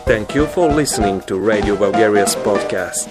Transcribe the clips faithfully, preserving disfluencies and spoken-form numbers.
Thank you for listening to Radio Bulgaria's podcast.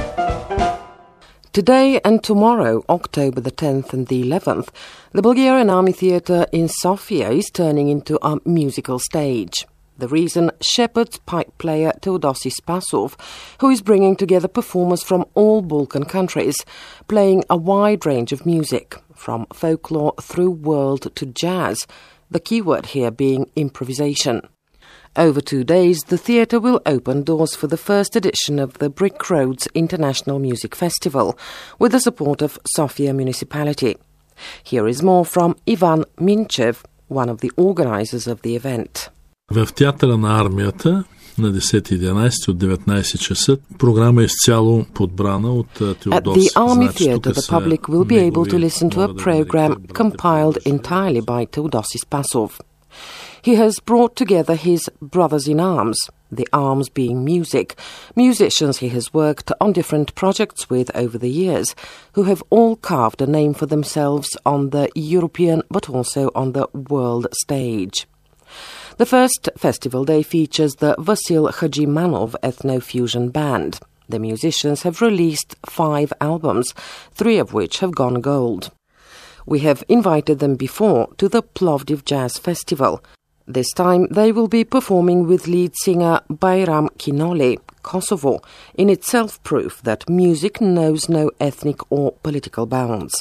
Today and tomorrow, October the tenth and the eleventh, the Bulgarian Army Theatre in Sofia is turning into a musical stage. The reason, Shepherd's pipe player Teodosi Spasov, who is bringing together performers from all Balkan countries, playing a wide range of music, from folklore through world to jazz, the keyword here being improvisation. Over two days, the theatre will open doors for the first edition of the Brick Roads International Music Festival, with the support of Sofia Municipality. Here is more from Ivan Minchev, one of the organisers of the event. В театъра на армията на десети и единайсети от деветнайсет часа програма е изцяло подбрана от Теодос. At the Army Theatre, the public will be able to listen to a program compiled entirely by Teodosi Spasov. He has brought together his brothers-in-arms, the arms being music, musicians he has worked on different projects with over the years, who have all carved a name for themselves on the European but also on the world stage. The first festival day features the Vasil Hajimanov Ethno-Fusion Band. The musicians have released five albums, three of which have gone gold. We have invited them before to the Plovdiv Jazz Festival. This time they will be performing with lead singer Bayram Kinoli, Kosovo, in itself proof that music knows no ethnic or political bounds.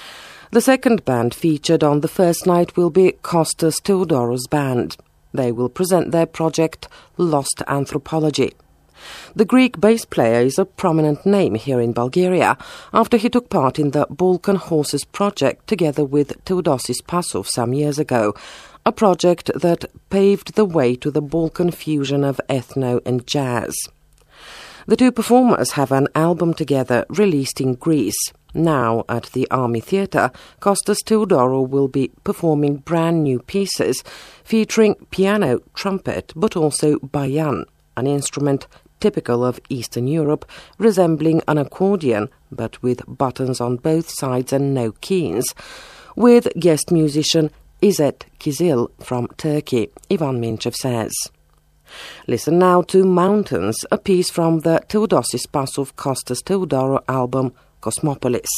The second band featured on the first night will be Kostas Theodoros Band. They will present their project Lost Anthropology. The Greek bass player is a prominent name here in Bulgaria after he took part in the Balkan Horses project together with Teodosi Spasov some years ago, a project that paved the way to the Balkan fusion of ethno and jazz. The two performers have an album together released in Greece. Now, at the Army Theatre, Kostas Theodorou will be performing brand new pieces featuring piano, trumpet, but also bayan, an instrument typical of Eastern Europe, resembling an accordion, but with buttons on both sides and no keys, with guest musician İzzet Kizil from Turkey, Ivan Minchev says. Listen now to Mountains, a piece from the Teodosi Spasov Kostas Theodorou album Cosmopolis.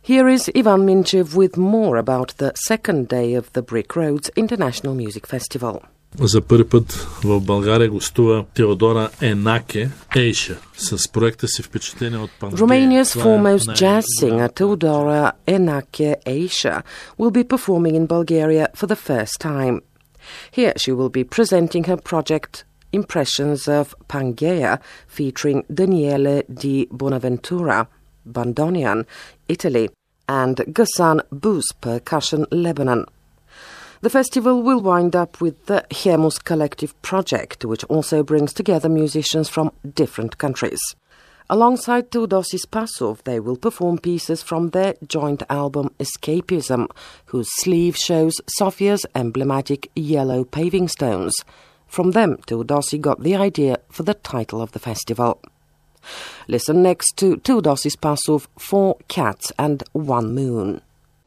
Here is Ivan Minchev with more about the second day of the Brick Roads International Music Festival. За първи път в България гостува Теодора Енаке Ейша с проекта си впечатление от Пангея. Romania's foremost jazz singer Teodora Enache Aisha will be performing in Bulgaria for the first time. Here she will be presenting her project Impressions of Pangea, featuring Daniele Di Bonaventura, Bandonian, Italy, and Ghassan Bous, percussion, Lebanon. The festival will wind up with the Hemus Collective project, which also brings together musicians from different countries. Alongside Teodosi Spasov, they will perform pieces from their joint album Escapism, whose sleeve shows Sofia's emblematic yellow paving stones. From them, Teodosi got the idea for the title of the festival. Listen next to Teodosi Spasov, Four Cats and One Moon.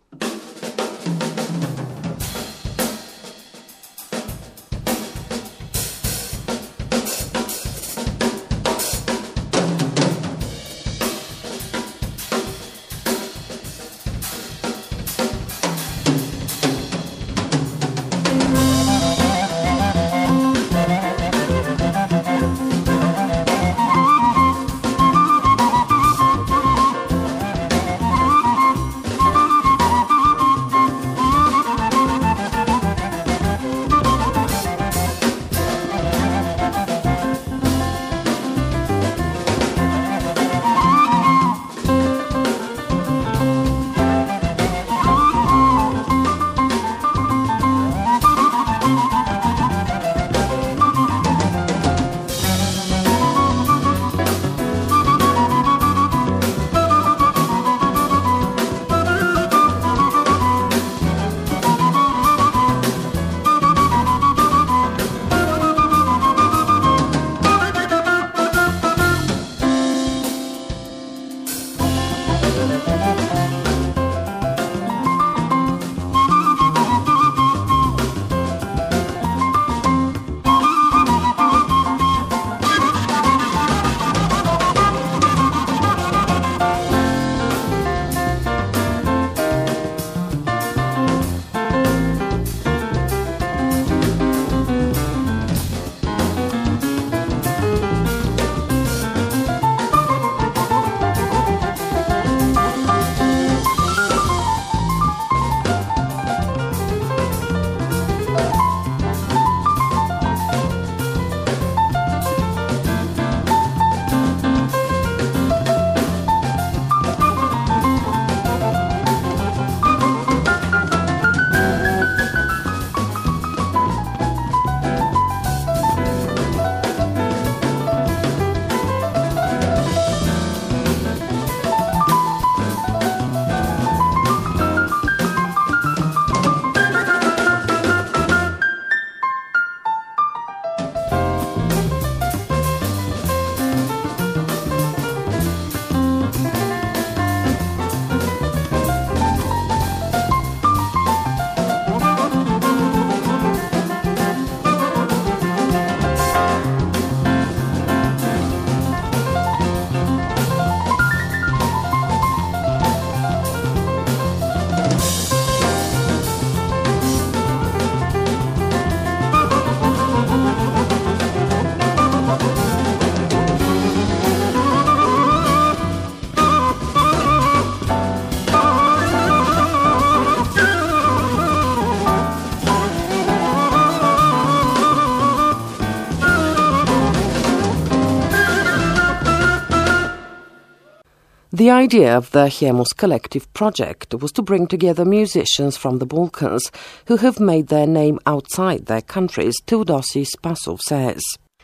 The idea of the Hemus Collective project was to bring together musicians from the Balkans who have made their name outside their countries, Teodosi Spasov says.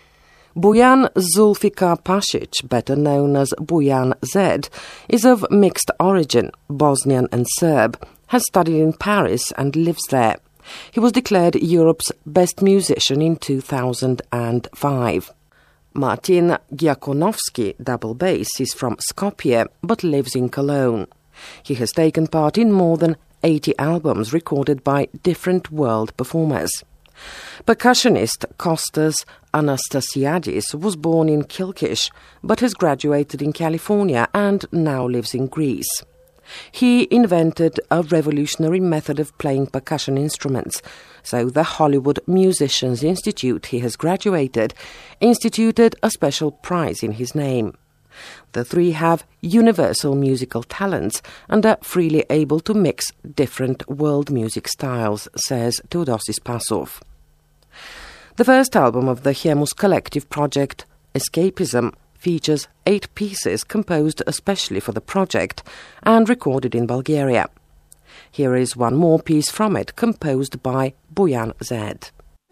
Bojan Zulfikar Pasic, better known as Bojan Z, is of mixed origin, Bosnian and Serb, has studied in Paris and lives there. He was declared Europe's best musician in two thousand five. Martin Giakonovsky, double bass, is from Skopje but lives in Cologne. He has taken part in more than eighty albums recorded by different world performers. Percussionist Kostas Anastasiadis was born in Kilkish but has graduated in California and now lives in Greece. He invented a revolutionary method of playing percussion instruments, so the Hollywood Musicians Institute he has graduated instituted a special prize in his name. The three have universal musical talents and are freely able to mix different world music styles, says Theodosis Passov. The first album of the Hiemus Collective project, Escapism, features eight pieces composed especially for the project and recorded in Bulgaria. Here is one more piece from it, composed by Bojan Zed.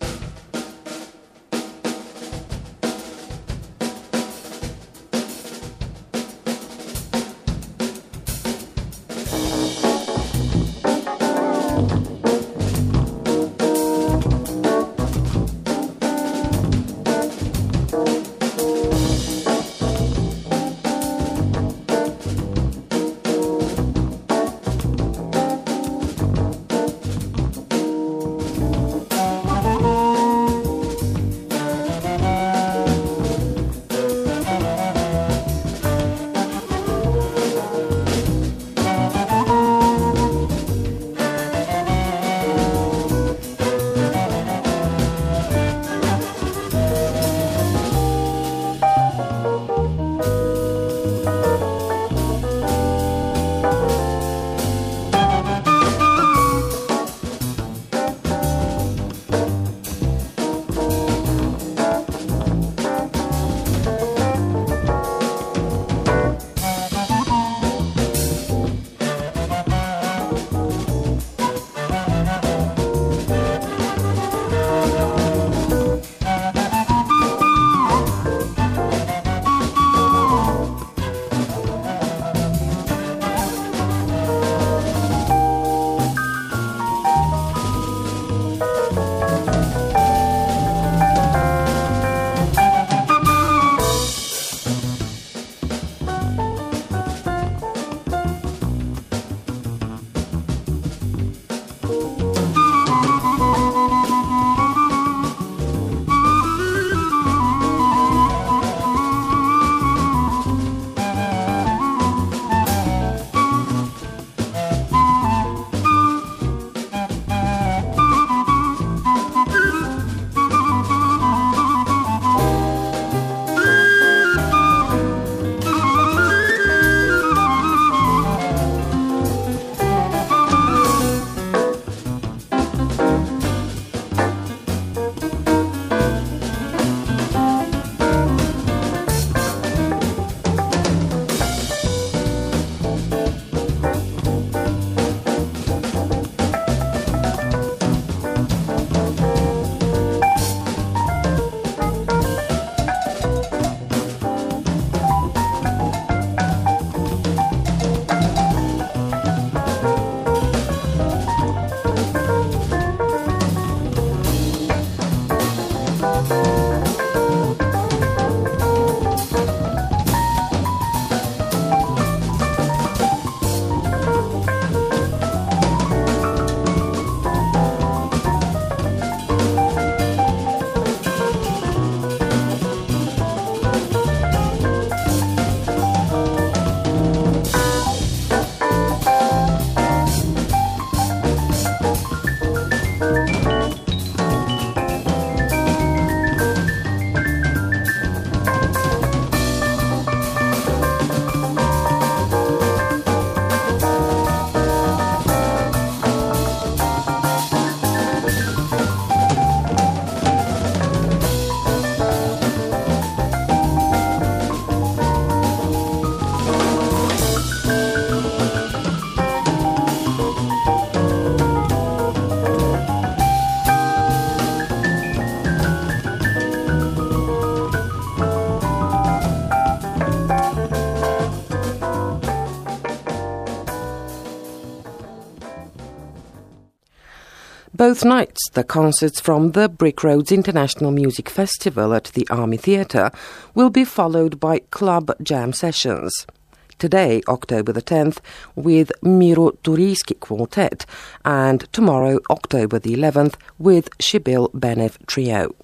Both nights, the concerts from the Brick Roads International Music Festival at the Army Theatre will be followed by club jam sessions. Today, October the tenth, with Miro Turiski Quartet, and tomorrow, October the eleventh, with Shibil Benev Trio.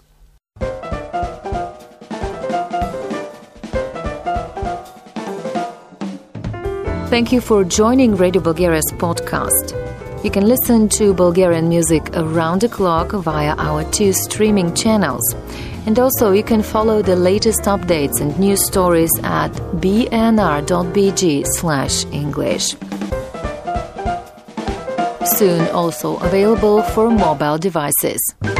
Thank you for joining Radio Bulgaria's podcast. You can listen to Bulgarian music around the clock via our two streaming channels. And also you can follow the latest updates and news stories at b n r dot b g slash English. Soon also available for mobile devices.